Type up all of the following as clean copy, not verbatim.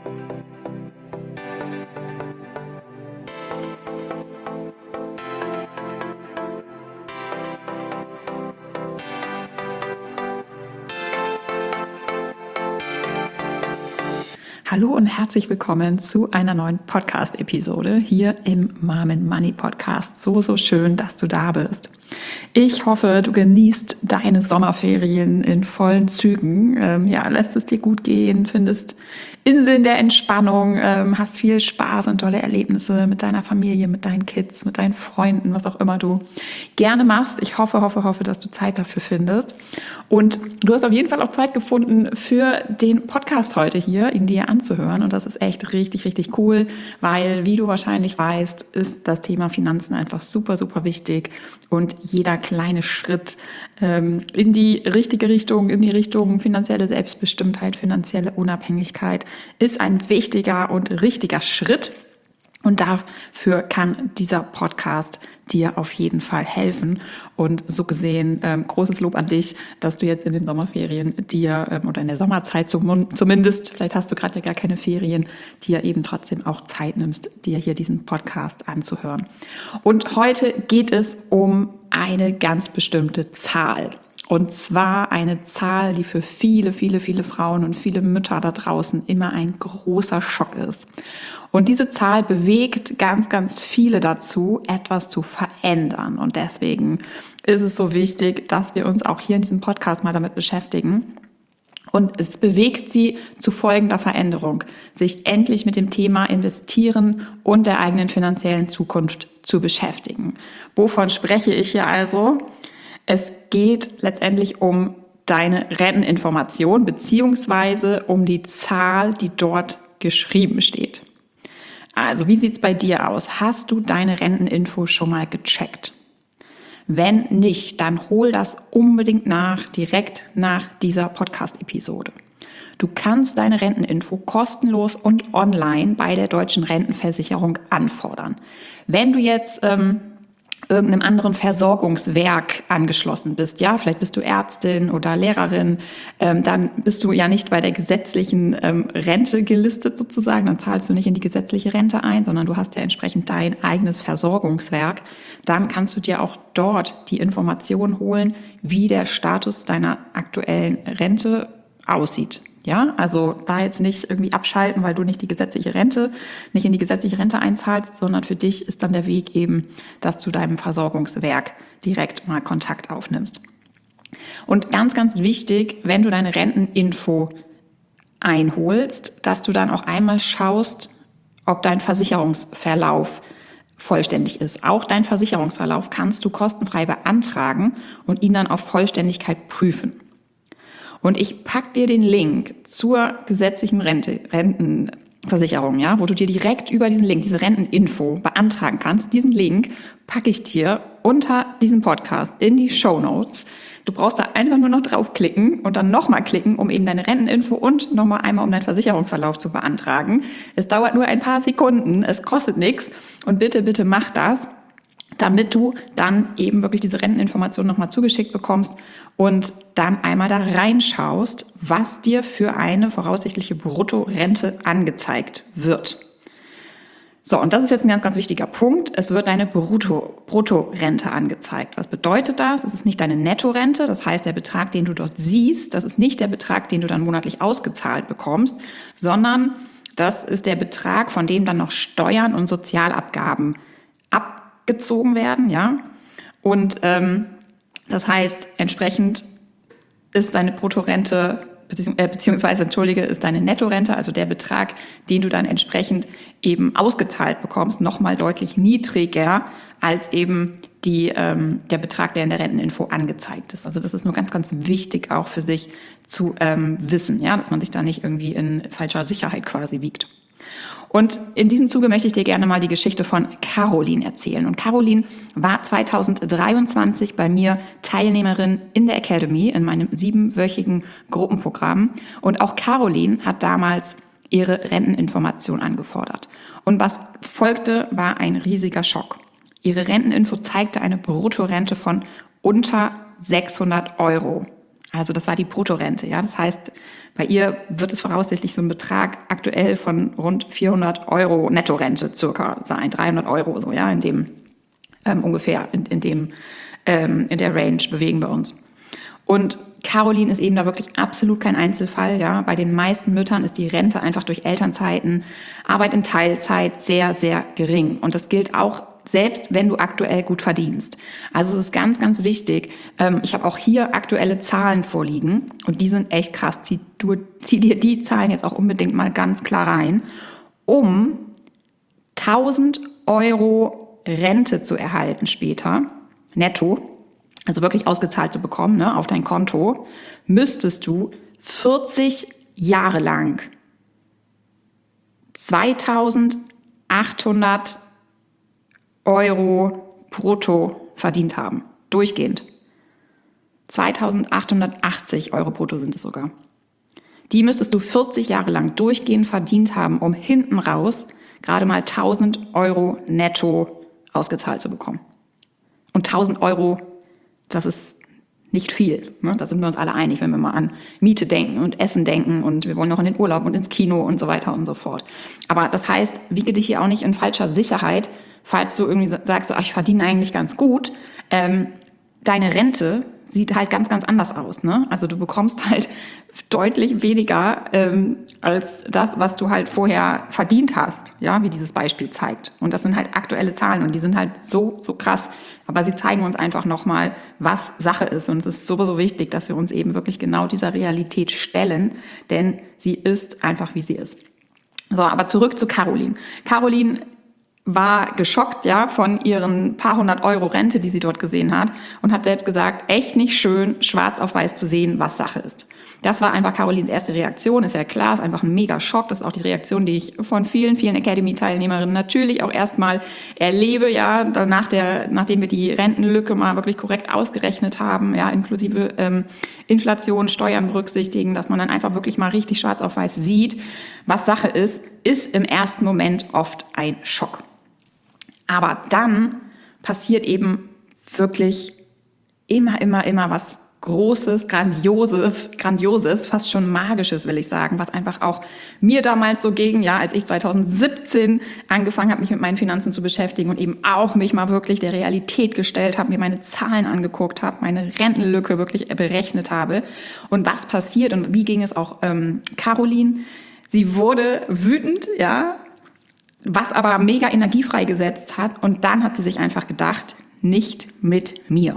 Hallo und herzlich willkommen zu einer neuen Podcast-Episode hier im Mom & Money Podcast. So schön, dass du da bist. Ich hoffe, du genießt deine Sommerferien in vollen Zügen. Lässt es dir gut gehen, findest Inseln der Entspannung, hast viel Spaß und tolle Erlebnisse mit deiner Familie, mit deinen Kids, mit deinen Freunden, was auch immer du gerne machst. Ich hoffe, dass du Zeit dafür findest. Und du hast auf jeden Fall auch Zeit gefunden für den Podcast heute hier, ihn dir anzuhören. Und das ist echt richtig cool, weil, wie du wahrscheinlich weißt, ist das Thema Finanzen einfach super wichtig. Und jeder kleine Schritt in die richtige Richtung, in die Richtung finanzielle Selbstbestimmtheit, finanzielle Unabhängigkeit ist ein wichtiger und richtiger Schritt. Und dafür kann dieser Podcast dir auf jeden Fall helfen. Und so gesehen, großes Lob an dich, dass du jetzt in den Sommerferien dir, oder in der Sommerzeit zumindest, vielleicht hast du gerade ja gar keine Ferien, dir eben trotzdem auch Zeit nimmst, dir hier diesen Podcast anzuhören. Und heute geht es um eine ganz bestimmte Zahl. Und zwar eine Zahl, die für viele Frauen und viele Mütter da draußen immer ein großer Schock ist. Und diese Zahl bewegt ganz viele dazu, etwas zu verändern. Und deswegen ist es so wichtig, dass wir uns auch hier in diesem Podcast mal damit beschäftigen. Und es bewegt sie zu folgender Veränderung, sich endlich mit dem Thema Investieren und der eigenen finanziellen Zukunft zu beschäftigen. Wovon spreche ich hier also? Es geht letztendlich um deine Renteninformation beziehungsweise um die Zahl, die dort geschrieben steht. Also, wie sieht's bei dir aus? Hast du deine Renteninfo schon mal gecheckt? Wenn nicht, dann hol das unbedingt direkt nach dieser Podcast-Episode. Du kannst deine Renteninfo kostenlos und online bei der Deutschen Rentenversicherung anfordern. Wenn du jetzt irgendeinem anderen Versorgungswerk angeschlossen bist, ja, vielleicht bist du Ärztin oder Lehrerin, dann bist du ja nicht bei der gesetzlichen Rente gelistet sozusagen, dann zahlst du nicht in die gesetzliche Rente ein, sondern du hast ja entsprechend dein eigenes Versorgungswerk. Dann kannst du dir auch dort die Information holen, wie der Status deiner aktuellen Rente aussieht. Ja, also da jetzt nicht irgendwie abschalten, weil du nicht in die gesetzliche Rente einzahlst, sondern für dich ist dann der Weg eben, dass du deinem Versorgungswerk direkt mal Kontakt aufnimmst. Und ganz wichtig, wenn du deine Renteninfo einholst, dass du dann auch einmal schaust, ob dein Versicherungsverlauf vollständig ist. Auch dein Versicherungsverlauf kannst du kostenfrei beantragen und ihn dann auf Vollständigkeit prüfen. Und ich pack dir den Link zur gesetzlichen Rentenversicherung, ja, wo du dir direkt über diesen Link, diese Renteninfo beantragen kannst. Diesen Link packe ich dir unter diesem Podcast in die Shownotes. Du brauchst da einfach nur noch draufklicken und dann nochmal klicken, um eben deine Renteninfo und nochmal einmal um deinen Versicherungsverlauf zu beantragen. Es dauert nur ein paar Sekunden, es kostet nichts und bitte mach das, damit du dann eben wirklich diese Renteninformation nochmal zugeschickt bekommst und dann einmal da reinschaust, was dir für eine voraussichtliche Bruttorente angezeigt wird. So, und das ist jetzt ein ganz wichtiger Punkt. Es wird deine Bruttorente angezeigt. Was bedeutet das? Es ist nicht deine Nettorente, das heißt, der Betrag, den du dort siehst, das ist nicht der Betrag, den du dann monatlich ausgezahlt bekommst, sondern das ist der Betrag, von dem dann noch Steuern und Sozialabgaben abgezogen werden, ja. Und das heißt, entsprechend ist deine Bruttorente ist deine Nettorente, also der Betrag, den du dann entsprechend eben ausgezahlt bekommst, nochmal deutlich niedriger als eben der Betrag, der in der Renteninfo angezeigt ist. Also das ist nur ganz wichtig auch für sich zu wissen, ja, dass man sich da nicht irgendwie in falscher Sicherheit quasi wiegt. Und in diesem Zuge möchte ich dir gerne mal die Geschichte von Caroline erzählen. Und Caroline war 2023 bei mir Teilnehmerin in der Academy, in meinem 7-wöchigen Gruppenprogramm. Und auch Caroline hat damals ihre Renteninformation angefordert. Und was folgte, war ein riesiger Schock. Ihre Renteninfo zeigte eine Bruttorente von unter 600 Euro. Also das war die Bruttorente. Ja? Das heißt, bei ihr wird es voraussichtlich so ein Betrag aktuell von rund 400 Euro Nettorente circa sein, 300 Euro so, ja, in dem ungefähr in der Range bewegen wir uns. Und Caroline ist eben da wirklich absolut kein Einzelfall. Ja? Bei den meisten Müttern ist die Rente einfach durch Elternzeiten, Arbeit in Teilzeit sehr, sehr gering. Und das gilt auch selbst, wenn du aktuell gut verdienst. Also es ist ganz, ganz wichtig. Ich habe auch hier aktuelle Zahlen vorliegen und die sind echt krass. Zieh dir die Zahlen jetzt auch unbedingt mal ganz klar rein. Um 1.000 Euro Rente zu erhalten später, netto, also wirklich ausgezahlt zu bekommen, ne, auf dein Konto, müsstest du 40 Jahre lang 2.800 Euro brutto verdient haben. Durchgehend. 2.880 Euro brutto sind es sogar. Die müsstest du 40 Jahre lang durchgehend verdient haben, um hinten raus gerade mal 1.000 Euro netto ausgezahlt zu bekommen. Und 1.000 Euro, das ist nicht viel. Ne? Da sind wir uns alle einig, wenn wir mal an Miete denken und Essen denken und wir wollen noch in den Urlaub und ins Kino und so weiter und so fort. Aber das heißt, wiege dich hier auch nicht in falscher Sicherheit, falls du irgendwie sagst, ich verdiene eigentlich ganz gut. Deine Rente sieht halt ganz, ganz anders aus. Ne? Also du bekommst halt deutlich weniger als das, was du halt vorher verdient hast, ja, wie dieses Beispiel zeigt. Und das sind halt aktuelle Zahlen und die sind halt so, so krass. Aber sie zeigen uns einfach nochmal, was Sache ist. Und es ist sowieso wichtig, dass wir uns eben wirklich genau dieser Realität stellen, denn sie ist einfach, wie sie ist. So, aber zurück zu Caroline. Caroline war geschockt, ja, von ihren paar 100 Euro Rente, die sie dort gesehen hat und hat selbst gesagt, echt nicht schön, schwarz auf weiß zu sehen, was Sache ist. Das war einfach Carolines erste Reaktion, ist ja klar, ist einfach ein mega Schock. Das ist auch die Reaktion, die ich von vielen, vielen Academy-Teilnehmerinnen natürlich auch erstmal erlebe, ja, nachdem wir die Rentenlücke mal wirklich korrekt ausgerechnet haben, ja, inklusive Inflation, Steuern berücksichtigen, dass man dann einfach wirklich mal richtig schwarz auf weiß sieht, was Sache ist im ersten Moment oft ein Schock. Aber dann passiert eben wirklich immer was Großes, Grandioses, fast schon Magisches, will ich sagen, was einfach auch mir damals so ging, ja, als ich 2017 angefangen habe, mich mit meinen Finanzen zu beschäftigen und eben auch mich mal wirklich der Realität gestellt habe, mir meine Zahlen angeguckt habe, meine Rentenlücke wirklich berechnet habe. Und was passiert und wie ging es auch Caroline? Sie wurde wütend, ja, was aber mega Energie freigesetzt hat. Und dann hat sie sich einfach gedacht, nicht mit mir.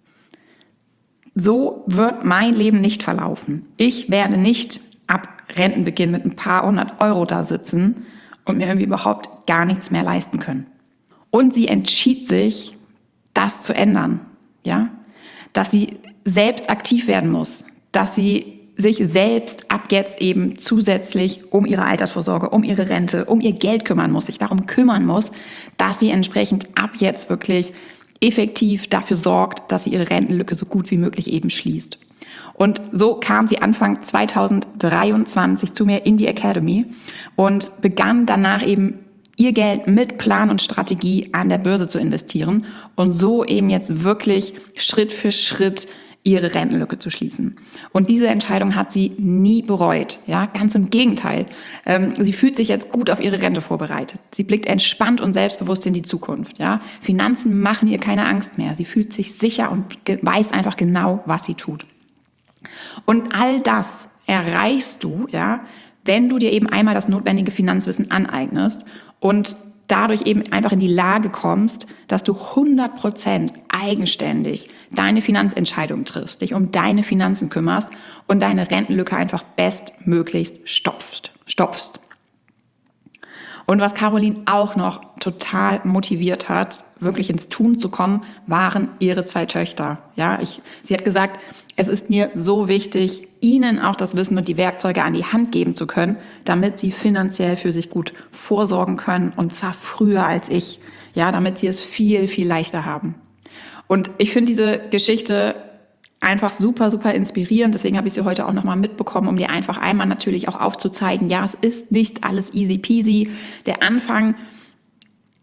So wird mein Leben nicht verlaufen. Ich werde nicht ab Rentenbeginn mit ein paar 100 Euro da sitzen und mir irgendwie überhaupt gar nichts mehr leisten können. Und sie entschied sich, das zu ändern, ja, dass sie selbst aktiv werden muss, dass sie sich selbst ab jetzt eben zusätzlich um ihre Altersvorsorge, um ihre Rente, um ihr Geld kümmern muss, sich darum kümmern muss, dass sie entsprechend ab jetzt wirklich effektiv dafür sorgt, dass sie ihre Rentenlücke so gut wie möglich eben schließt. Und so kam sie Anfang 2023 zu mir in die Academy und begann danach eben ihr Geld mit Plan und Strategie an der Börse zu investieren und so eben jetzt wirklich Schritt für Schritt ihre Rentenlücke zu schließen. Und diese Entscheidung hat sie nie bereut. Ja, ganz im Gegenteil. Sie fühlt sich jetzt gut auf ihre Rente vorbereitet. Sie blickt entspannt und selbstbewusst in die Zukunft. Ja, Finanzen machen ihr keine Angst mehr. Sie fühlt sich sicher und weiß einfach genau, was sie tut. Und all das erreichst du, ja, wenn du dir eben einmal das notwendige Finanzwissen aneignest und dadurch eben einfach in die Lage kommst, dass du 100% eigenständig deine Finanzentscheidungen triffst, dich um deine Finanzen kümmerst und deine Rentenlücke einfach bestmöglichst stopfst. Und was Caroline auch noch total motiviert hat, wirklich ins Tun zu kommen, waren ihre 2 Töchter. Ja, sie hat gesagt, es ist mir so wichtig, ihnen auch das Wissen und die Werkzeuge an die Hand geben zu können, damit sie finanziell für sich gut vorsorgen können und zwar früher als ich. Ja, damit sie es viel, viel leichter haben. Und ich finde diese Geschichte einfach super, super inspirierend. Deswegen habe ich sie heute auch nochmal mitbekommen, um dir einfach einmal natürlich auch aufzuzeigen, ja, es ist nicht alles easy peasy. Der Anfang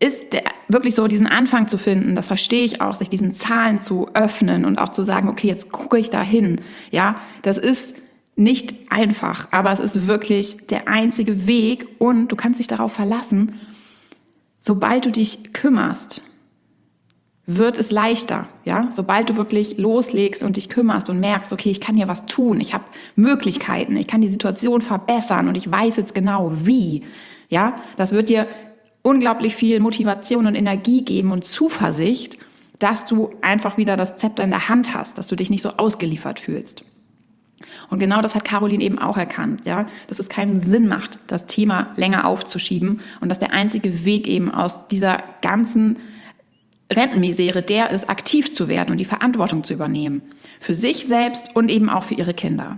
ist wirklich so diesen Anfang zu finden, das verstehe ich auch, sich diesen Zahlen zu öffnen und auch zu sagen, okay, jetzt gucke ich da hin. Ja, das ist nicht einfach, aber es ist wirklich der einzige Weg und du kannst dich darauf verlassen, sobald du dich kümmerst, wird es leichter, ja? Sobald du wirklich loslegst und dich kümmerst und merkst, okay, ich kann hier was tun, ich habe Möglichkeiten, ich kann die Situation verbessern und ich weiß jetzt genau wie, ja? Das wird dir unglaublich viel Motivation und Energie geben und Zuversicht, dass du einfach wieder das Zepter in der Hand hast, dass du dich nicht so ausgeliefert fühlst. Und genau das hat Caroline eben auch erkannt, ja, dass es keinen Sinn macht, das Thema länger aufzuschieben und dass der einzige Weg eben aus dieser ganzen Rentenmisere der ist, aktiv zu werden und die Verantwortung zu übernehmen. Für sich selbst und eben auch für ihre Kinder.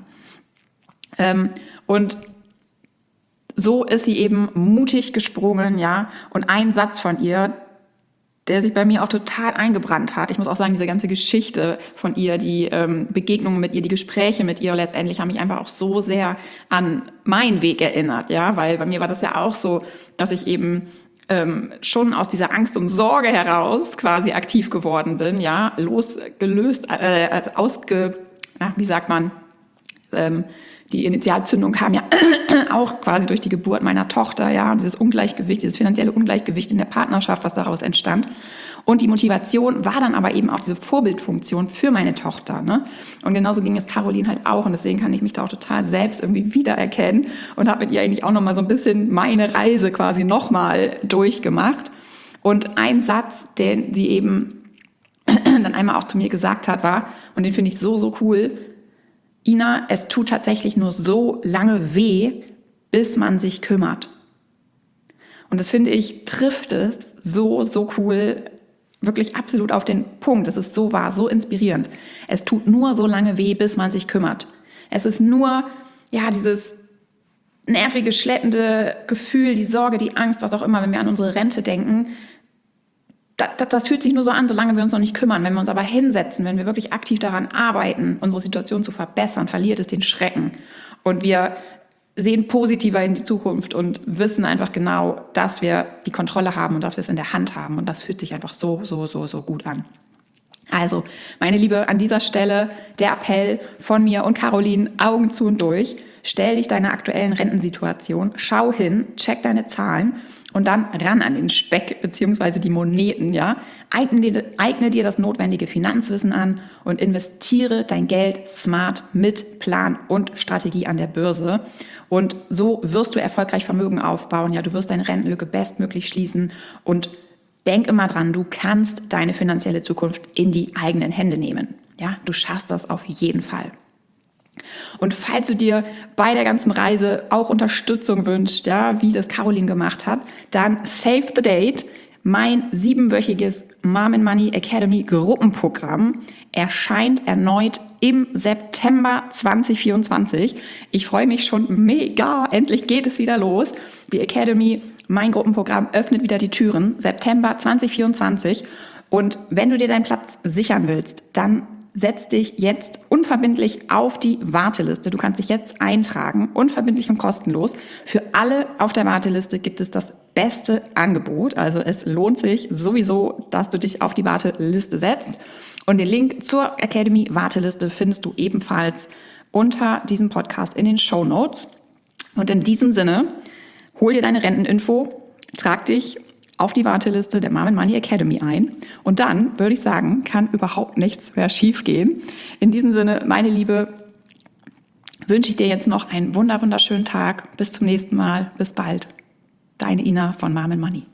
Und so ist sie eben mutig gesprungen, ja. Und ein Satz von ihr, der sich bei mir auch total eingebrannt hat. Ich muss auch sagen, diese ganze Geschichte von ihr, die Begegnungen mit ihr, die Gespräche mit ihr letztendlich haben mich einfach auch so sehr an meinen Weg erinnert, ja. Weil bei mir war das ja auch so, dass ich eben schon aus dieser Angst und Sorge heraus quasi aktiv geworden bin, ja, losgelöst, wie sagt man, die Initialzündung kam ja auch quasi durch die Geburt meiner Tochter, ja, dieses Ungleichgewicht, dieses finanzielle Ungleichgewicht in der Partnerschaft, was daraus entstand. Und die Motivation war dann aber eben auch diese Vorbildfunktion für meine Tochter, ne? Und genauso ging es Caroline halt auch. Und deswegen kann ich mich da auch total selbst irgendwie wiedererkennen und habe mit ihr eigentlich auch nochmal so ein bisschen meine Reise quasi nochmal durchgemacht. Und ein Satz, den sie eben dann einmal auch zu mir gesagt hat, war, und den finde ich so, so cool: Ina, es tut tatsächlich nur so lange weh, bis man sich kümmert. Und das finde ich, trifft es so, so cool, wirklich absolut auf den Punkt. Es ist so wahr, so inspirierend. Es tut nur so lange weh, bis man sich kümmert. Es ist nur, ja, dieses nervige, schleppende Gefühl, die Sorge, die Angst, was auch immer, wenn wir an unsere Rente denken. Das fühlt sich nur so an, solange wir uns noch nicht kümmern. Wenn wir uns aber hinsetzen, wenn wir wirklich aktiv daran arbeiten, unsere Situation zu verbessern, verliert es den Schrecken. Und wir sehen positiver in die Zukunft und wissen einfach genau, dass wir die Kontrolle haben und dass wir es in der Hand haben. Und das fühlt sich einfach so, so, so, so gut an. Also, meine Liebe, an dieser Stelle der Appell von mir und Caroline, Augen zu und durch. Stell dich deiner aktuellen Rentensituation, schau hin, check deine Zahlen und dann ran an den Speck bzw. die Moneten, ja. Eigne dir das notwendige Finanzwissen an und investiere dein Geld smart mit Plan und Strategie an der Börse. Und so wirst du erfolgreich Vermögen aufbauen, ja. Du wirst deine Rentenlücke bestmöglich schließen und denk immer dran, du kannst deine finanzielle Zukunft in die eigenen Hände nehmen. Ja, du schaffst das auf jeden Fall. Und falls du dir bei der ganzen Reise auch Unterstützung wünschst, ja, wie das Caroline gemacht hat, dann save the date. Mein 7-wöchiges Mom and Money Academy Gruppenprogramm erscheint erneut im September 2024. Ich freue mich schon mega. Endlich geht es wieder los. Die Academy, mein Gruppenprogramm, öffnet wieder die Türen. September 2024. Und wenn du dir deinen Platz sichern willst, dann setz dich jetzt unverbindlich auf die Warteliste. Du kannst dich jetzt eintragen, unverbindlich und kostenlos. Für alle auf der Warteliste gibt es das beste Angebot. Also es lohnt sich sowieso, dass du dich auf die Warteliste setzt. Und den Link zur Academy Warteliste findest du ebenfalls unter diesem Podcast in den Shownotes. Und in diesem Sinne, hol dir deine Renteninfo, trag dich auf die Warteliste der Mom and Money Academy ein. Und dann, würde ich sagen, kann überhaupt nichts mehr schiefgehen. In diesem Sinne, meine Liebe, wünsche ich dir jetzt noch einen wunderschönen Tag. Bis zum nächsten Mal. Bis bald. Deine Ina von Mom and Money.